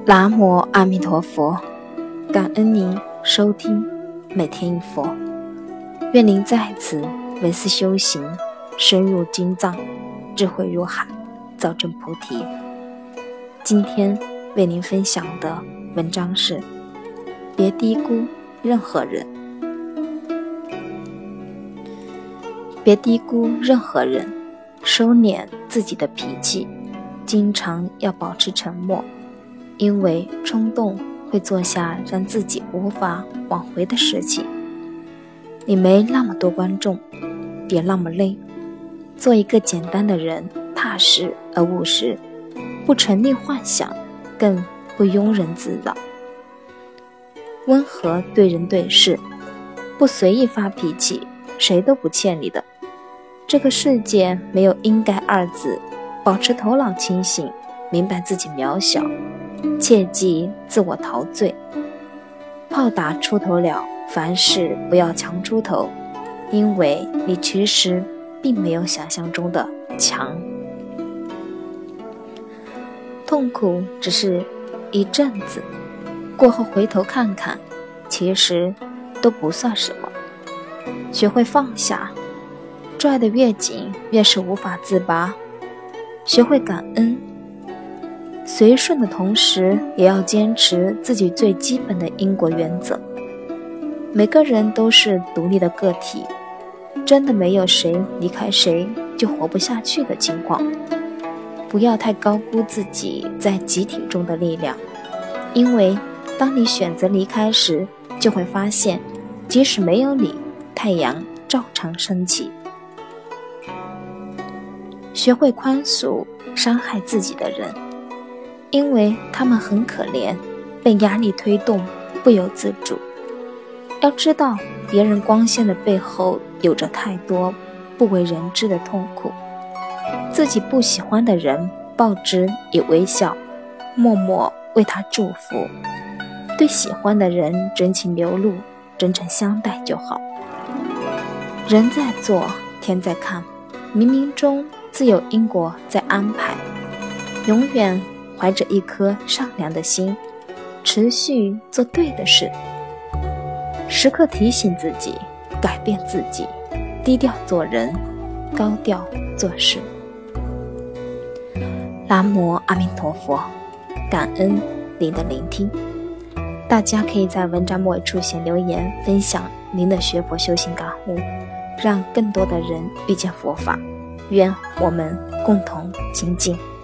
南无阿弥陀佛，感恩您收听每天一佛，愿您在此闻思修行，深入经藏，智慧如海，造证菩提。今天为您分享的文章是：别低估任何人。别低估任何人，收敛自己的脾气，经常要保持沉默，因为冲动会做下让自己无法挽回的事情。你没那么多观众，别那么累，做一个简单的人，踏实而务实，不沉溺幻想，更不庸人自扰。温和对人对事，不随意发脾气，谁都不欠你的。这个世界没有应该二字，保持头脑清醒，明白自己渺小，切忌自我陶醉。炮打出头鸟，凡事不要强出头，因为你其实并没有想象中的强。痛苦只是一阵子，过后回头看看，其实都不算什么。学会放下，拽得越紧，越是无法自拔。学会感恩，随顺的同时，也要坚持自己最基本的因果原则。每个人都是独立的个体，真的没有谁离开谁就活不下去的情况。不要太高估自己在集体中的力量，因为当你选择离开时，就会发现，即使没有你，太阳照常升起。学会宽恕伤害自己的人，因为他们很可怜，被压力推动，不由自主。要知道，别人光鲜的背后有着太多不为人知的痛苦。自己不喜欢的人，报之以微笑，默默为他祝福。对喜欢的人真情流露，真诚相待就好。人在做，天在看，冥冥中自有因果在安排。永远怀着一颗善良的心，持续做对的事，时刻提醒自己，改变自己，低调做人，高调做事。南无阿弥陀佛，感恩您的聆听。大家可以在文章末尾处写留言，分享您的学佛修行感悟，让更多的人遇见佛法。愿我们共同精进。